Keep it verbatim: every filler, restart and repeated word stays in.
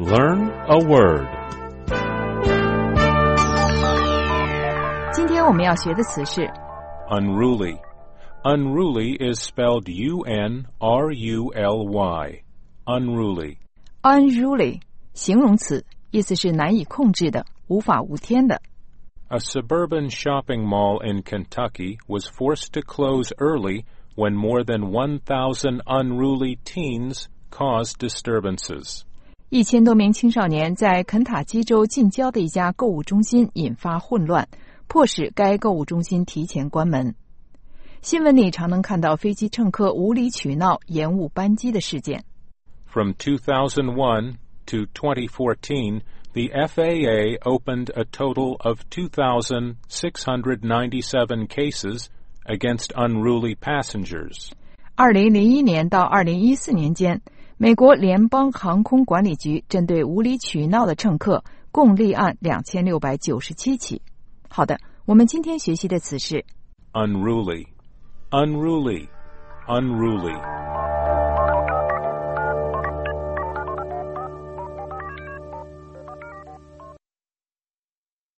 Learn a word. 今天我们要学的词是 Unruly. Unruly is spelled U N R U L Y. Unruly. unruly 形容词，意思是难以控制的，无法无天的。 A suburban shopping mall in Kentucky was forced to close early when more than one thousand unruly teens caused disturbances. 一千多名青少年在肯塔基州近郊的一家购物中心引发混乱，迫使该购物中心提前关门。新闻里常能看到飞机乘客无理取闹、延误班机的事件。 From two thousand one to twenty fourteen, the F A A opened a total of two thousand six hundred ninety-seven cases against unruly passengers. 二零零一年到二零一四年间，美国联邦航空管理局针对无理取闹的乘客共立案两千六百九十七起。好的，我们今天学习的词是 Unruly. Unruly. Unruly.